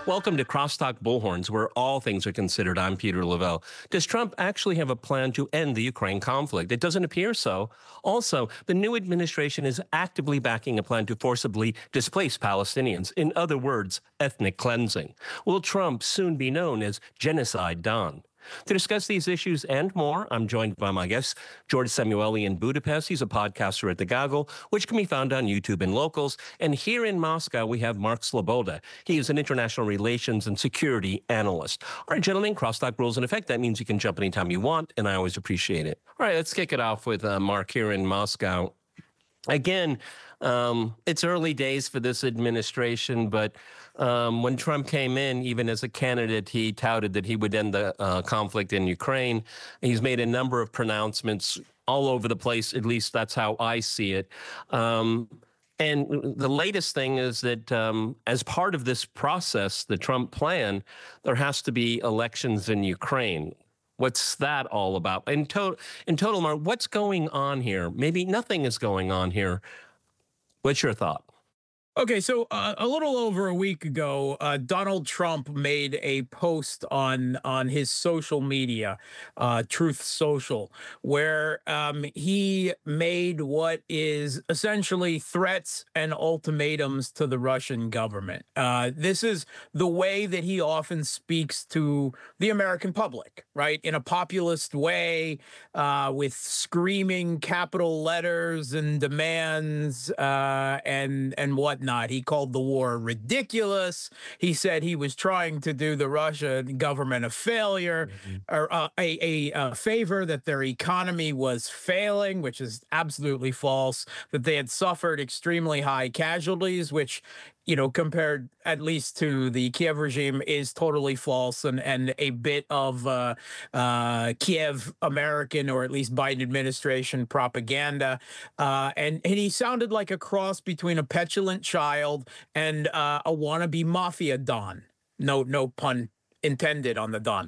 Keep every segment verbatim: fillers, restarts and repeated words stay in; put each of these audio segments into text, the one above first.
Welcome to Crosstalk Bullhorns, where all things are considered. I'm Peter Lavelle. Does Trump actually have a plan to end the Ukraine conflict? It doesn't appear so. Also, the new administration is actively backing a plan to forcibly displace Palestinians. In other words, ethnic cleansing. Will Trump soon be known as Genocide Don? To discuss these issues and more, I'm joined by my guest, George Samueli in Budapest. He's a podcaster at The Gaggle, which can be found on YouTube and Locals. And here in Moscow, we have Mark Sleboda. He is an international relations and security analyst. All right, gentlemen, crosstalk rules in effect. That means you can jump anytime you want, and I always appreciate it. All right, let's kick it off with uh, Mark here in Moscow. Again, um, it's early days for this administration, but um, when Trump came in, even as a candidate, he touted that he would end the uh, conflict in Ukraine. He's made a number of pronouncements all over the place. At least that's how I see it. Um, and the latest thing is that um, as part of this process, the Trump plan, there has to be elections in Ukraine. What's that all about? In, to- in total, Mark, what's going on here? Maybe nothing is going on here. What's your thought? Okay, so uh, a little over a week ago, uh, Donald Trump made a post on on his social media, uh, Truth Social, where um, he made what is essentially threats and ultimatums to the Russian government. Uh, this is the way that he often speaks to the American public, right? In a populist way, uh, with screaming capital letters and demands uh, and and whatnot. Not. He called the war ridiculous. He said he was trying to do the Russian government a failure, mm-hmm. or uh, a, a, a favor, that their economy was failing, which is absolutely false, that they had suffered extremely high casualties, which, you know, compared at least to the Kiev regime, is totally false and, and a bit of uh, uh, Kiev American, or at least Biden administration propaganda. Uh, and, and he sounded like a cross between a petulant child and uh, a wannabe mafia don. No, no pun intended on the don.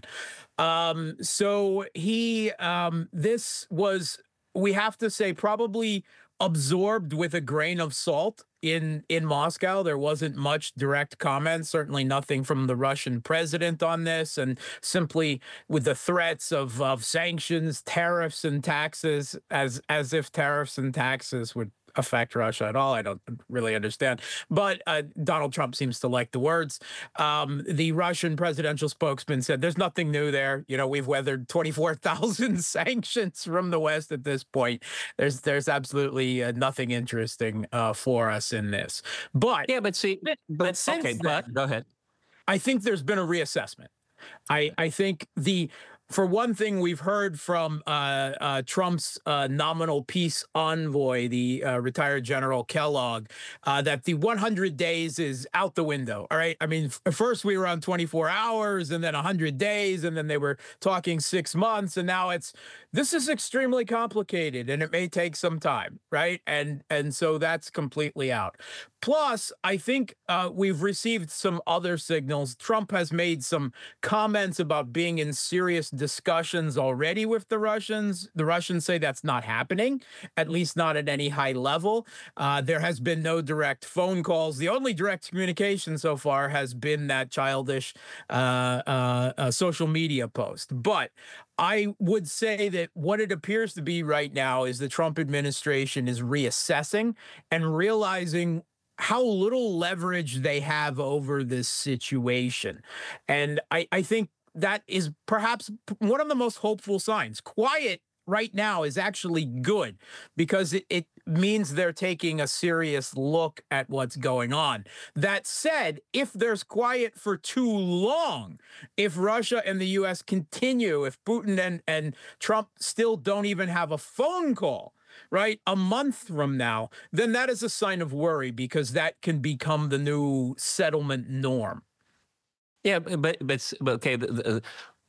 Um, so he, um, this was, we have to say, probably absorbed with a grain of salt in in Moscow. There wasn't much direct comment, certainly nothing from the Russian president on this, and simply with the threats of of sanctions, tariffs, and taxes, as as if tariffs and taxes would affect Russia at all. I don't really understand. But uh, Donald Trump seems to like the words. Um, the Russian presidential spokesman said there's nothing new there. You know, we've weathered twenty-four thousand sanctions from the West at this point. There's there's absolutely uh, nothing interesting uh, for us in this. But yeah, but see, but, but since okay, then, but go ahead. I think there's been a reassessment. I I think the For one thing, we've heard from uh, uh, Trump's uh, nominal peace envoy, the uh, retired General Kellogg, uh, that the one hundred days is out the window. All right. I mean, f- first we were on twenty-four hours and then one hundred days, and then they were talking six months. And now it's this is extremely complicated and it may take some time. Right. And and so that's completely out. Plus, I think uh, we've received some other signals. Trump has made some comments about being in serious discussions already with the Russians. The Russians say that's not happening, at least not at any high level. Uh, there has been no direct phone calls. The only direct communication so far has been that childish uh, uh, uh, social media post. But I would say that what it appears to be right now is the Trump administration is reassessing and realizing how little leverage they have over this situation. And I, I think that is perhaps one of the most hopeful signs. Quiet right now is actually good because it, it means they're taking a serious look at what's going on. That said, if there's quiet for too long, if Russia and the U S continue, if Putin and, and Trump still don't even have a phone call, right, a month from now, then that is a sign of worry because that can become the new settlement norm. Yeah, but but, but okay. The, the,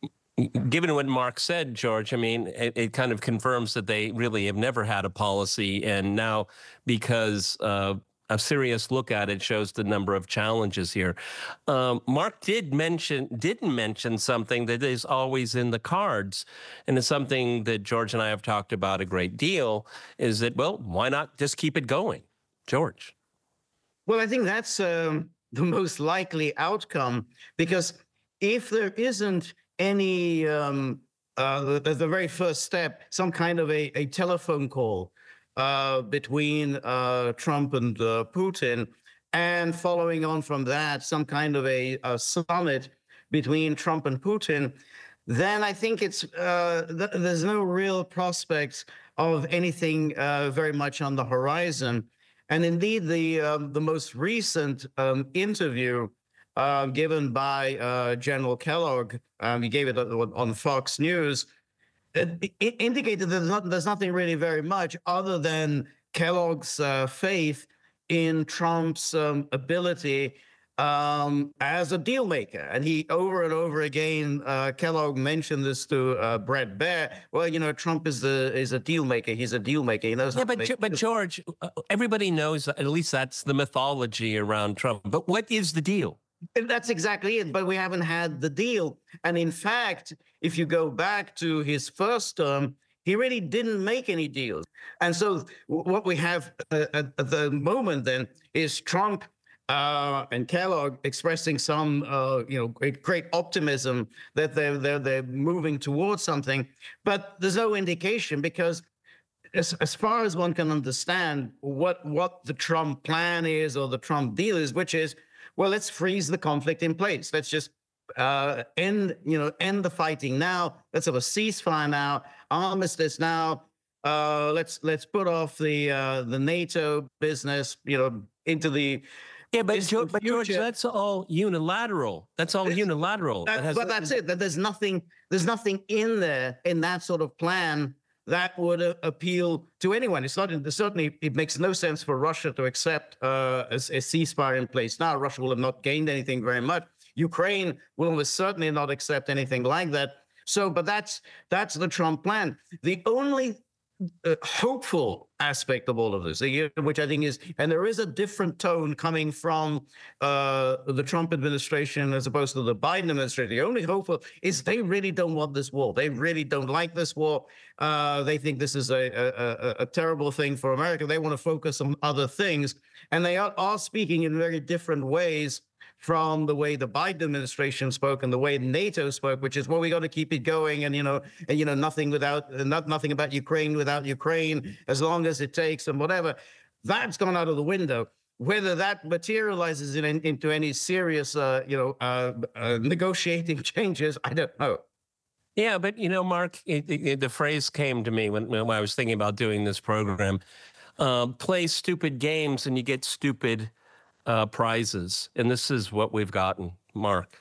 Given what Mark said, George, I mean, it, it kind of confirms that they really have never had a policy, and now because uh, a serious look at it shows the number of challenges here. Um, Mark did mention didn't mention something that is always in the cards, and it's something that George and I have talked about a great deal. Is that, well, why not just keep it going, George? Well, I think that's um, the most likely outcome, because if there isn't any, um, uh, the, the the very first step, some kind of a, a telephone call uh, between uh, Trump and uh, Putin, and following on from that, some kind of a, a summit between Trump and Putin, then I think it's uh, th- there's no real prospects of anything uh, very much on the horizon. And indeed, the um, the most recent um, interview uh, given by uh, General Kellogg, um, he gave it on on Fox News, it, it indicated that there's, not, there's nothing really very much other than Kellogg's uh, faith in Trump's um, ability um, as a deal maker. And he over and over again, uh, Kellogg mentioned this to uh, Brett Baer. Well, you know, Trump is a is a deal maker. He's a deal maker. He knows how Yeah, to but make Ge- but George, uh, everybody knows, at least that's the mythology around Trump. But what is the deal? And that's exactly it. But we haven't had the deal. And in fact, if you go back to his first term, he really didn't make any deals. And so w- what we have uh, at, at the moment then is Trump uh, and Kellogg expressing some, uh, you know, great, great optimism that they're, they're they're moving towards something. But there's no indication, because as, as far as one can understand what what the Trump plan is, or the Trump deal is, which is, well, let's freeze the conflict in place. Let's just uh, end, you know, end the fighting now. Let's have a ceasefire now, armistice now. Uh, let's let's put off the uh, the NATO business, you know, into the Yeah, but, into Geor- the but George, future. that's all unilateral. That's all It's- unilateral. That That, has but that's it. That there's nothing. There's nothing in there in that sort of plan that would uh, appeal to anyone. It's not. In, certainly, it makes no sense for Russia to accept uh, a, a ceasefire in place now. Russia will have not gained anything very much. Ukraine will almost certainly not accept anything like that. So, but that's that's the Trump plan. The only uh, hopeful aspect of all of this, uh, which I think is, and there is a different tone coming from uh, the Trump administration as opposed to the Biden administration. The only hopeful is they really don't want this war. They really don't like this war. Uh, they think this is a, a, a, a terrible thing for America. They want to focus on other things, and they are, are speaking in very different ways from the way the Biden administration spoke and the way NATO spoke, which is, well, we got to keep it going, and you know, and you know, nothing without, not nothing about Ukraine without Ukraine, as long as it takes, and whatever. That's gone out of the window. Whether that materializes in, into any serious, uh, you know, uh, uh, negotiating changes, I don't know. Yeah, but you know, Mark, it, it, the phrase came to me when, when I was thinking about doing this program. Um, play stupid games and you get stupid uh, prizes. And this is what we've gotten, Mark.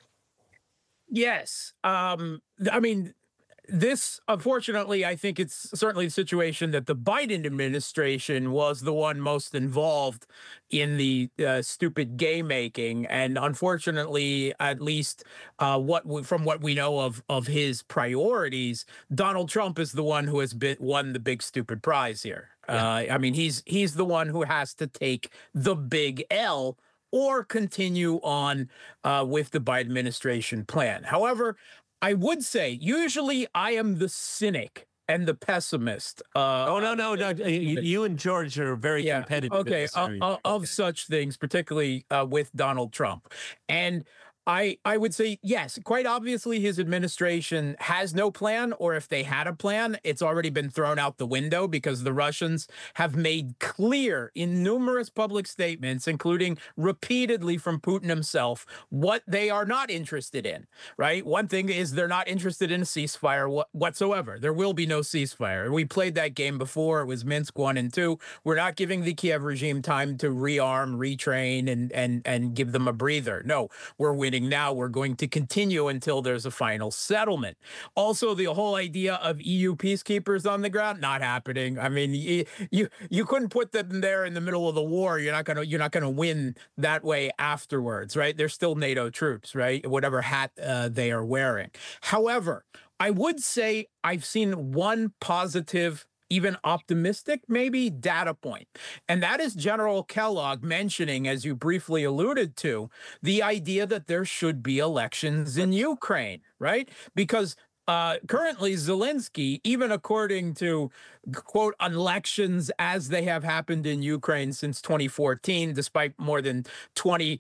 Yes. Um, th- I mean, this, unfortunately, I think it's certainly the situation that the Biden administration was the one most involved in the uh, stupid game making, and unfortunately, at least uh, what we, from what we know of of his priorities, Donald Trump is the one who has been won the big stupid prize here. Yeah. Uh, I mean, he's he's the one who has to take the big L or continue on uh, with the Biden administration plan. However, I would say usually I am the cynic and the pessimist. Uh, Oh, no, no, no. You, you and George are very yeah, competitive. in okay, this uh, area. uh, of such things, particularly uh, with Donald Trump. And I I would say, yes, quite obviously his administration has no plan, or if they had a plan, it's already been thrown out the window, because the Russians have made clear in numerous public statements, including repeatedly from Putin himself, what they are not interested in, right? One thing is they're not interested in a ceasefire wh- whatsoever. There will be no ceasefire. We played that game before. It was Minsk one and two. We're not giving the Kiev regime time to rearm, retrain, and and and give them a breather. No, we're winning now. We're going to continue until there's a final settlement. Also, the whole idea of E U peacekeepers on the ground, not happening. I mean, you you, you couldn't put them there in the middle of the war. You're not gonna you're not gonna win that way afterwards, right? They're still NATO troops, right? Whatever hat uh, they are wearing. However, I would say I've seen one positive, even optimistic, maybe, data point. And that is General Kellogg mentioning, as you briefly alluded to, the idea that there should be elections in Ukraine, right? Because uh, currently Zelensky, even according to quote elections as they have happened in Ukraine since twenty fourteen, despite more than twenty,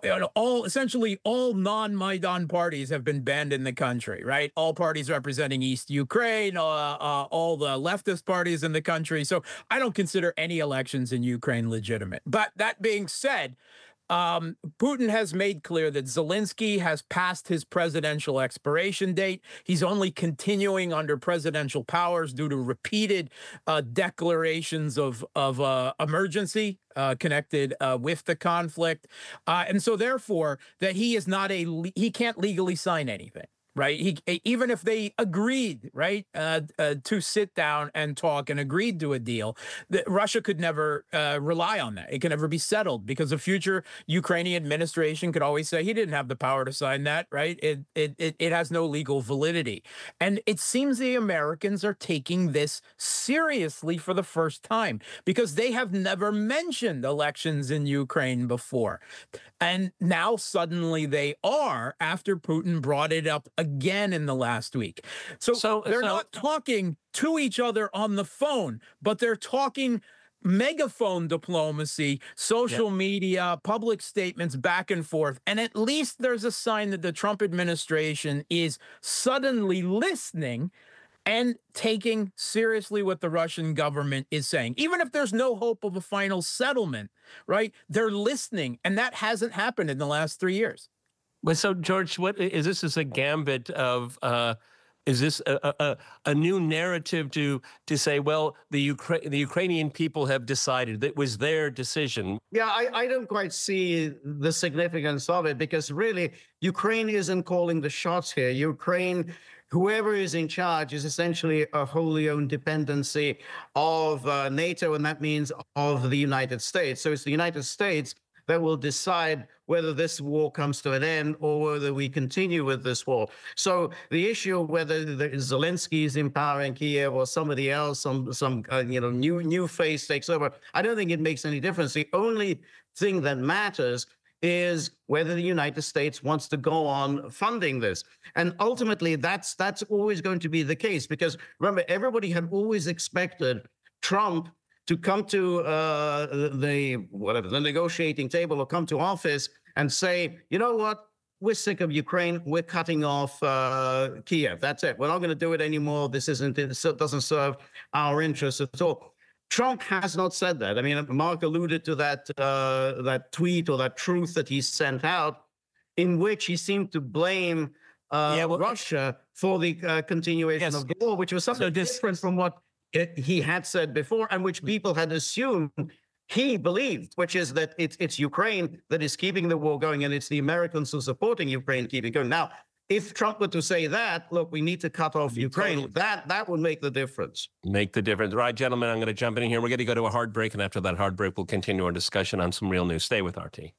all essentially all non-Maidan parties have been banned in the country, right? All parties representing East Ukraine, uh, uh, all the leftist parties in the country. So I don't consider any elections in Ukraine legitimate. But that being said, Um, Putin has made clear that Zelensky has passed his presidential expiration date. He's only continuing under presidential powers due to repeated uh, declarations of of uh, emergency uh, connected uh, with the conflict, uh, and so therefore that he is not a le- he can't legally sign anything. Right. He, even if they agreed, right, uh, uh, to sit down and talk and agreed to a deal, that Russia could never uh, rely on that. It can never be settled because a future Ukrainian administration could always say he didn't have the power to sign that. Right. It it it, it has no legal validity. And it seems the Americans are taking this seriously for the first time because they have never mentioned elections in Ukraine before. And now suddenly they are after Putin brought it up again in the last week. So, So, they're so not talking to each other on the phone, but they're talking megaphone diplomacy, social yeah. media, public statements back and forth. And at least there's a sign that the Trump administration is suddenly listening and taking seriously what the Russian government is saying. Even if there's no hope of a final settlement, right? They're listening, and that hasn't happened in the last three years. Well, so George, what is this? Is a gambit of? Uh, is this a, a, a new narrative to to say, well, the Ukra- the Ukrainian people have decided that it was their decision? Yeah, I, I don't quite see the significance of it because really Ukraine isn't calling the shots here. Ukraine, whoever is in charge, is essentially a wholly owned dependency of uh, NATO, and that means of the United States. So it's the United States that will decide whether this war comes to an end or whether we continue with this war. So the issue of whether Zelensky is in power in Kiev or somebody else, some some uh, you know new new face takes over, I don't think it makes any difference. The only thing that matters is whether the United States wants to go on funding this. And ultimately, that's that's always going to be the case because remember, everybody had always expected Trump to come to uh, the whatever the negotiating table or come to office and say, you know what, we're sick of Ukraine. We're cutting off uh, Kiev. That's it. We're not going to do it anymore. This isn't it doesn't serve our interests at all. Trump has not said that. I mean, Mark alluded to that uh, that tweet or that truth that he sent out, in which he seemed to blame uh, yeah, well, Russia for the uh, continuation yes. of the war, which was something So this, different from what it, he had said before, and which people had assumed he believed, which is that it's it's Ukraine that is keeping the war going, and it's the Americans who are supporting Ukraine keeping it going. Now, if Trump were to say that, look, we need to cut off Ukraine, totally. that that would make the difference. Make the difference. Right, gentlemen, I'm going to jump in here. We're going to go to a hard break, and after that hard break, we'll continue our discussion on some real news. Stay with R T.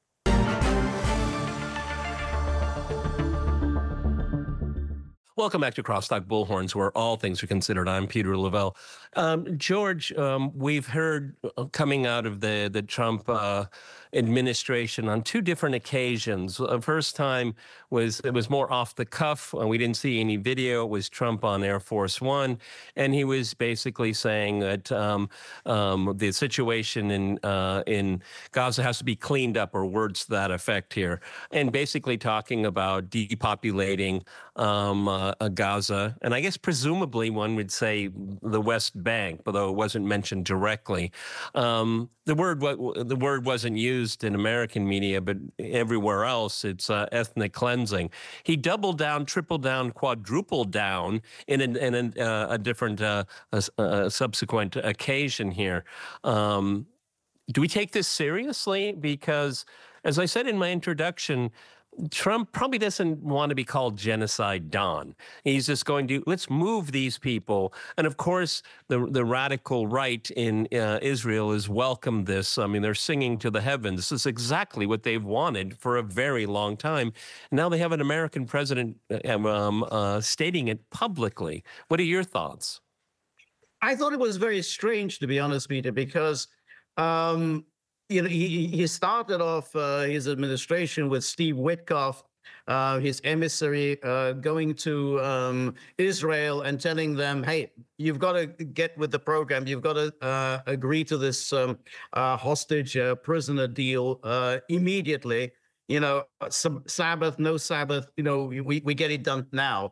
Welcome back to Crosstalk Bullhorns, where all things are considered. I'm Peter Lavelle. Um, George, um, we've heard coming out of the, the Trump uh, administration on two different occasions. The first time was it was more off the cuff. We didn't see any video. It was Trump on Air Force One, and he was basically saying that um, um, the situation in uh, in Gaza has to be cleaned up, or words to that effect here, and basically talking about depopulating um, uh, Gaza, and I guess presumably one would say the West Bank, although it wasn't mentioned directly. Um, the word the word wasn't used in American media, but everywhere else, it's uh, ethnic cleansing. He doubled down, tripled down, quadrupled down in, an, in a, uh, a different uh, a, a subsequent occasion here. Um, do we take this seriously? Because, as I said in my introduction, Trump probably doesn't want to be called Genocide Don. He's just going to, let's move these people. And of course, the the radical right in uh, Israel has welcomed this. I mean, they're singing to the heavens. This is exactly what they've wanted for a very long time. Now they have an American president um, uh, stating it publicly. What are your thoughts? I thought it was very strange, to be honest, Peter, because um, you know, he, he started off uh, his administration with Steve Witkoff uh, his emissary uh, going to um, Israel and telling them, hey, you've got to get with the program. You've got to uh, agree to this um, uh, hostage uh, prisoner deal uh, immediately. You know, some Sabbath, no Sabbath, you know, we, we get it done now.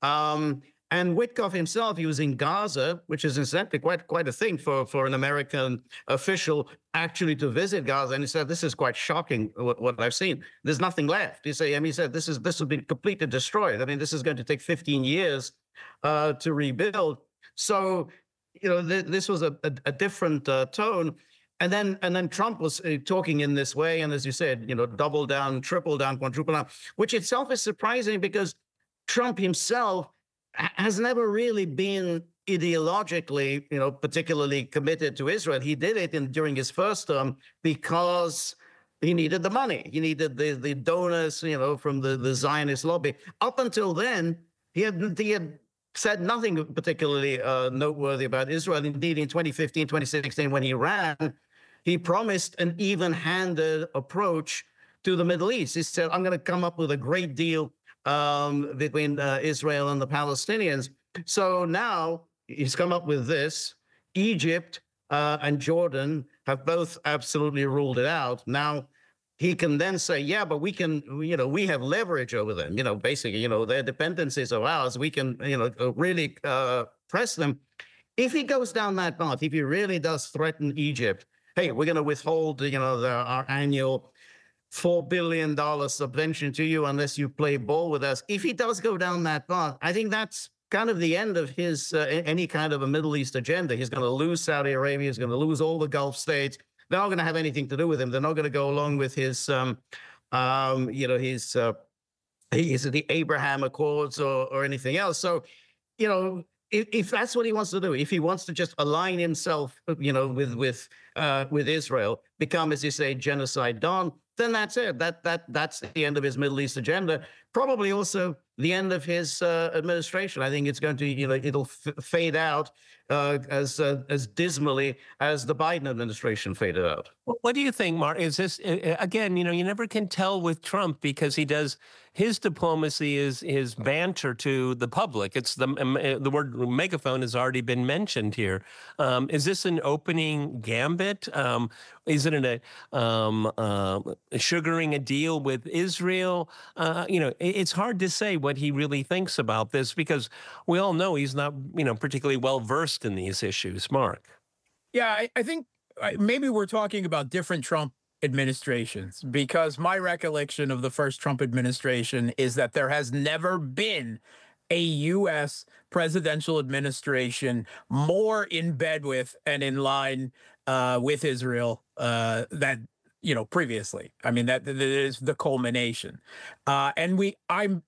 Um, And Witkoff himself, he was in Gaza, which is incidentally quite quite a thing for, for an American official actually to visit Gaza. And he said, this is quite shocking, what, what I've seen. There's nothing left. He said, I mean, he said, this is this has been completely destroyed. I mean, this is going to take fifteen years uh, to rebuild. So, you know, th this was a, a, a different uh, tone. And then and then Trump was uh, talking in this way. And as you said, you know, double down, triple down, quadruple down, which itself is surprising because Trump himself has never really been ideologically, you know, particularly committed to Israel. He did it in, during his first term because he needed the money. He needed the, the donors, you know, from the, the Zionist lobby. Up until then, he had, he had said nothing particularly uh, noteworthy about Israel. Indeed, in twenty fifteen, twenty sixteen, when he ran, he promised an even-handed approach to the Middle East. He said, I'm going to come up with a great deal um, between uh, Israel and the Palestinians. So now he's come up with this. Egypt uh, and Jordan have both absolutely ruled it out. Now he can then say, yeah, but we can, you know, we have leverage over them. You know, basically, you know, their dependencies are ours. We can, you know, really uh, press them. If he goes down that path, if he really does threaten Egypt, hey, we're going to withhold, you know, the, our annual four billion dollars subvention to you unless you play ball with us. If he does go down that path, I think that's kind of the end of his uh, any kind of a Middle East agenda. He's going to lose Saudi Arabia. He's going to lose all the Gulf states. They're not going to have anything to do with him. They're not going to go along with his, um, um, you know, his, uh, his the Abraham Accords or, or anything else. So, you know, if, if that's what he wants to do, if he wants to just align himself, you know, with with uh, with Israel, become, as you say, genocide don, then that's it. That that that's the end of his Middle East agenda. Probably also the end of his uh, administration. I think it's going to, you know, it'll f fade out uh, as uh, as dismally as the Biden administration faded out. Well, what do you think, Mark? Is this uh, again? You know, you never can tell with Trump because he does his diplomacy is his banter to the public. It's the um, uh, the word megaphone has already been mentioned here. Um, is this an opening gambit? Um, is it a um, uh, sugaring a deal with Israel? Uh, you know, it, it's hard to say what he really thinks about this because we all know he's not, you know, particularly well versed in these issues. Mark. Yeah, I, I think maybe we're talking about different Trump administrations because my recollection of the first Trump administration is that there has never been a U S presidential administration more in bed with and in line uh, with Israel uh, than, you know, previously. I mean, that, that is the culmination. Uh, and we, I'm,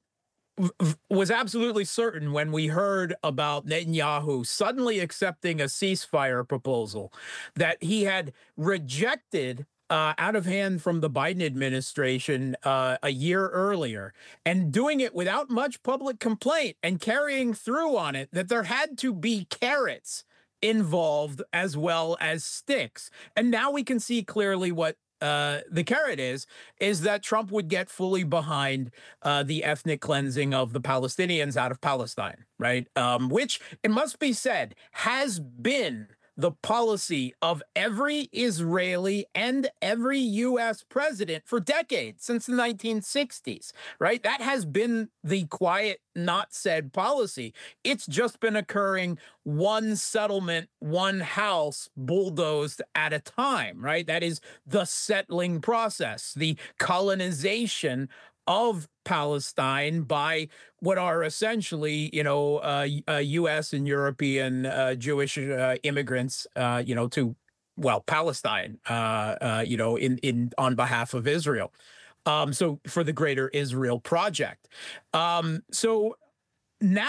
was absolutely certain when we heard about Netanyahu suddenly accepting a ceasefire proposal that he had rejected uh, out of hand from the Biden administration uh, a year earlier and doing it without much public complaint and carrying through on it, that there had to be carrots involved as well as sticks. And now we can see clearly what Uh, the carrot is, is that Trump would get fully behind uh, the ethnic cleansing of the Palestinians out of Palestine, right? Um, which, it must be said, has been the policy of every Israeli and every U S president for decades, since the nineteen sixties, right? That has been the quiet, not said policy. It's just been occurring one settlement, one house bulldozed at a time, right? That is the settling process, the colonization of Palestine by what are essentially, you know, uh, uh, U S and European uh, Jewish uh, immigrants, uh, you know, to, well, Palestine, uh, uh, you know, in in on behalf of Israel. Um, so for the Greater Israel Project. Um, so now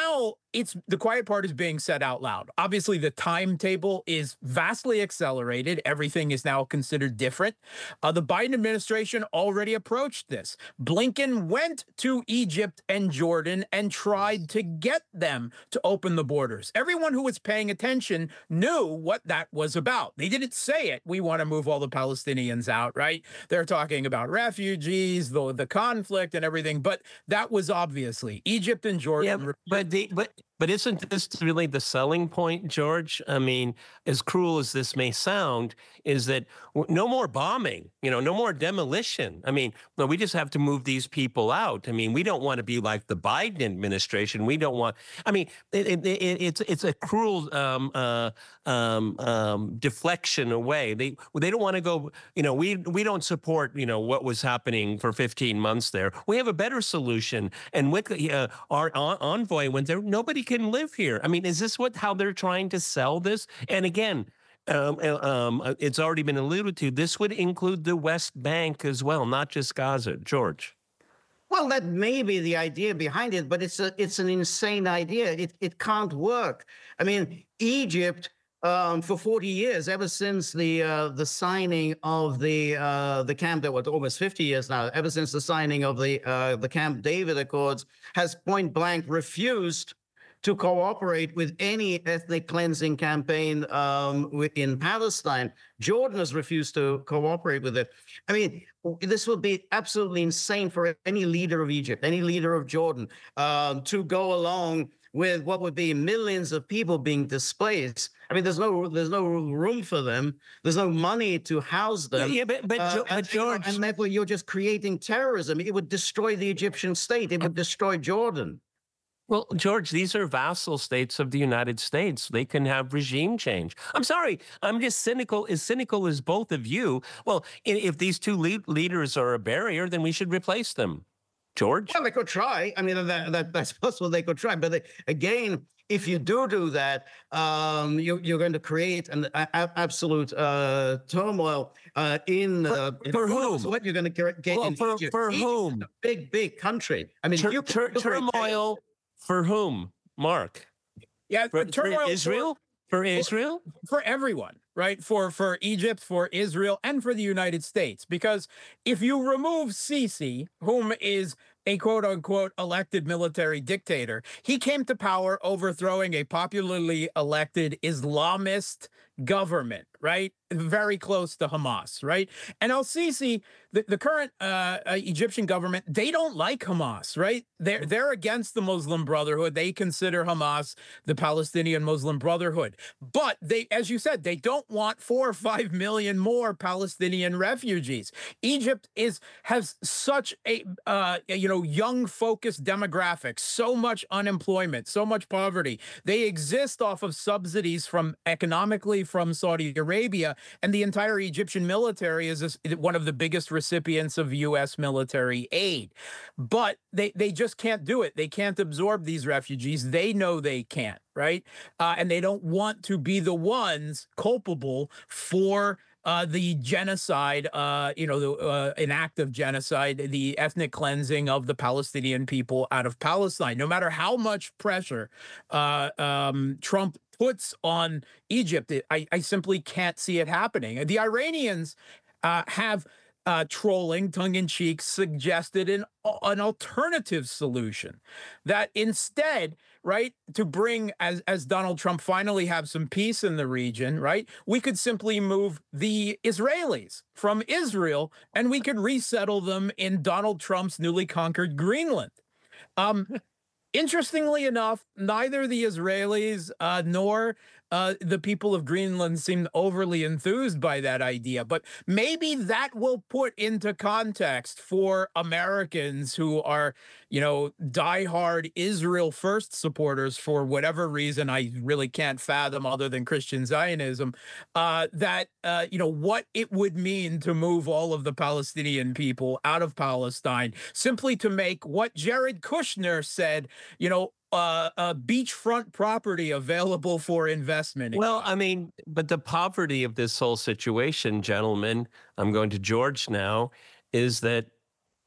it's the quiet part is being said out loud. Obviously, the timetable is vastly accelerated. Everything is now considered different. Uh, the Biden administration already approached this. Blinken went to Egypt and Jordan and tried to get them to open the borders. Everyone who was paying attention knew what that was about. They didn't say it. We want to move all the Palestinians out, right? They're talking about refugees, the, the conflict and everything. But that was obviously Egypt and Jordan. Yeah, but the, but but isn't this really the selling point, George? I mean, as cruel as this may sound, is that no more bombing, you know, no more demolition. I mean, no, we just have to move these people out. I mean, we don't want to be like the Biden administration. We don't want. I mean, it, it, it, it's it's a cruel um, uh, um, um, deflection away. They they don't want to go. You know, we we don't support you know what was happening for fifteen months there. We have a better solution. And with uh, our envoy went there, nobody can live here. I mean, is this what how they're trying to sell this? And again, um, um, it's already been alluded to. This would include the West Bank as well, not just Gaza. George. Well, that may be the idea behind it, but it's a it's an insane idea. It it can't work. I mean, Egypt um, for forty years, ever since the uh, the signing of the uh, the Camp, what almost fifty years now, ever since the signing of the uh, the Camp David Accords, has point blank refused to cooperate with any ethnic cleansing campaign um, in Palestine. Jordan has refused to cooperate with it. I mean, this would be absolutely insane for any leader of Egypt, any leader of Jordan, um, to go along with what would be millions of people being displaced. I mean, there's no there's no room for them. There's no money to house them. Yeah, but, but, uh, but and, George, and therefore you're just creating terrorism. It would destroy the Egyptian state. It would destroy Jordan. Well, George, these are vassal states of the United States. They can have regime change. I'm sorry. I'm just cynical, as cynical as both of you. Well, if these two lead leaders are a barrier, then we should replace them. George? Well, they could try. I mean, that, that, that's possible. They could try. But they, again, if you do do that, um, you, you're going to create an a, absolute uh, turmoil uh, in uh, for, for whom? What you're going to get well, in for, Egypt. for Egypt whom? is a big, big country. I mean, Tur you tur turmoil for whom? Mark? Yeah, for, turmoil for Israel. For, for Israel. For everyone, right? For for Egypt, for Israel, and for the United States. Because if you remove Sisi, whom is a quote unquote elected military dictator, he came to power overthrowing a popularly elected Islamist government, right? Very close to Hamas, right? And al-Sisi, the, the current uh, uh, Egyptian government, they don't like Hamas, right? They're, they're against the Muslim Brotherhood. They consider Hamas the Palestinian Muslim Brotherhood. But they, as you said, they don't want four or five million more Palestinian refugees. Egypt is has such a, uh, you know, young focused demographic, so much unemployment, so much poverty. They exist off of subsidies from economically from Saudi Arabia. And the entire Egyptian military is this, one of the biggest recipients of U S military aid. But they, they just can't do it. They can't absorb these refugees. They know they can't, right? Uh, and they don't want to be the ones culpable for Uh, the genocide, uh, you know, the, uh, an act of genocide, the ethnic cleansing of the Palestinian people out of Palestine. No matter how much pressure uh, um, Trump puts on Egypt, it, I, I simply can't see it happening. The Iranians uh, have uh, trolling, tongue-in-cheek, suggested an, an alternative solution that instead, right, to bring, as, as Donald Trump finally have some peace in the region, right, we could simply move the Israelis from Israel and we could resettle them in Donald Trump's newly conquered Greenland. Um, interestingly enough, neither the Israelis uh, nor Uh, the people of Greenland seem overly enthused by that idea, but maybe that will put into context for Americans who are, you know, diehard Israel first supporters for whatever reason I really can't fathom other than Christian Zionism, uh, that, uh, you know, what it would mean to move all of the Palestinian people out of Palestine simply to make what Jared Kushner said, you know, Uh, uh, beachfront property available for investment. Well, I mean, but the poverty of this whole situation, gentlemen, I'm going to George now, is that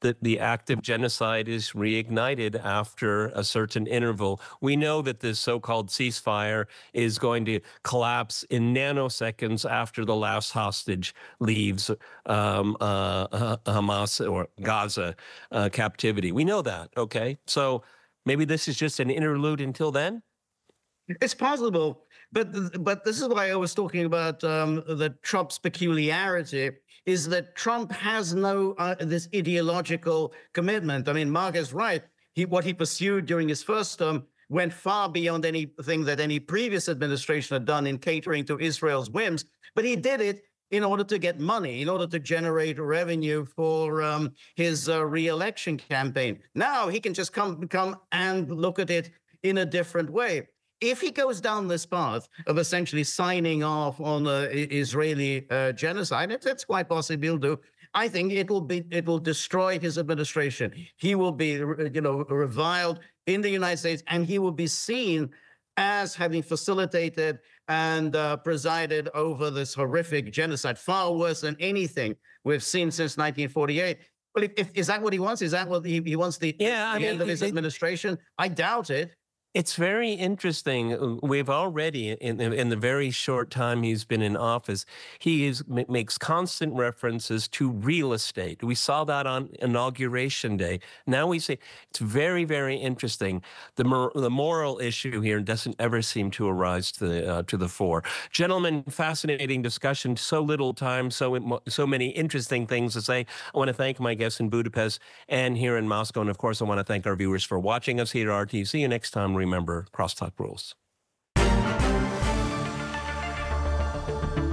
that the act of genocide is reignited after a certain interval. We know that this so-called ceasefire is going to collapse in nanoseconds after the last hostage leaves um, uh, Hamas or Gaza uh, captivity. We know that, okay? So maybe this is just an interlude until then? It's possible, but but this is why I was talking about um, the Trump's peculiarity is that Trump has no uh, this ideological commitment. I mean, Mark is right. He what he pursued during his first term went far beyond anything that any previous administration had done in catering to Israel's whims. But he did it in order to get money, in order to generate revenue for um, his uh, re-election campaign. Now he can just come come and look at it in a different way. If he goes down this path of essentially signing off on uh, Israeli uh, genocide, it's quite possible he'll do. I think it will be it will destroy his administration. He will be, you know, reviled in the United States, and he will be seen as having facilitated and uh, presided over this horrific genocide, far worse than anything we've seen since nineteen forty-eight. Well, if, if, is that what he wants? Is that what he, he wants? The, yeah, I the mean, end of his it, administration? I doubt it. It's very interesting. We've already, in, in the very short time he's been in office, he is, makes constant references to real estate. We saw that on Inauguration Day. Now we see it's very, very interesting. The mor the moral issue here doesn't ever seem to arise to the, uh, to the fore. Gentlemen, fascinating discussion. So little time, so so many interesting things to say. I want to thank my guests in Budapest and here in Moscow, and of course, I want to thank our viewers for watching us here at R T. See you next time. Remember, crosstalk rules.